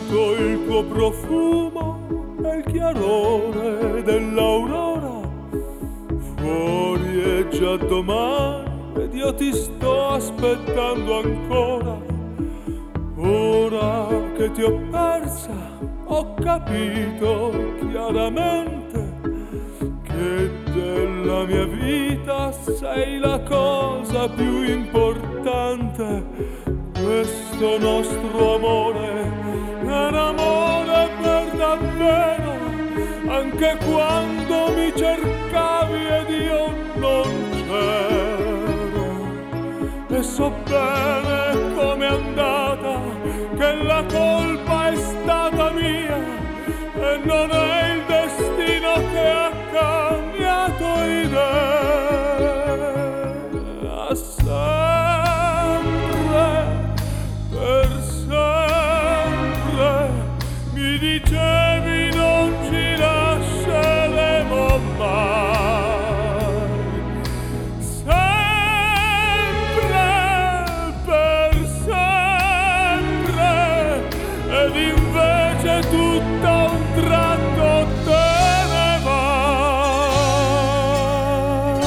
Sento il tuo profumo nel chiarore dell'aurora. Fuori è già domani ed io ti sto aspettando ancora. Ora che ti ho persa ho capito chiaramente che della mia vita sei la cosa più importante. Questo nostro amore è un amore per davvero, anche quando mi cercavi ed io non c'ero. E so bene com'è andata, che la colpa è stata mia e non è il destino che ha cambiato idea. Sempre, per sempre, mi dicevi non ci lasceremo mai. Sempre, per sempre, ed invece tutto a un tratto te ne vai.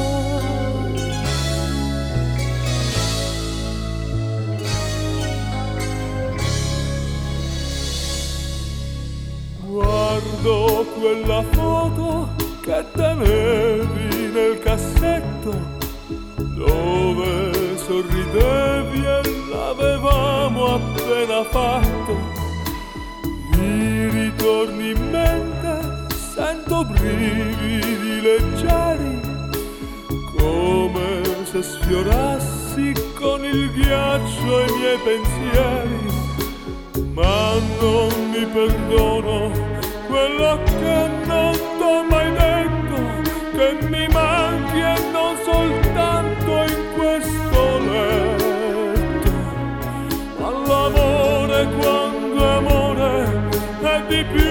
Guardo quella foto che tenevi nel cassetto, dove sorridevi e l'avevamo appena fatto. Mi ritorni in mente, sento brividi leggeri, come se sfiorassi con il ghiaccio i miei pensieri. Ma non mi perdono quello che non t'ho mai detto, che mi manchi e non soltanto in questo letto. Ma l'amore quando è amore è di più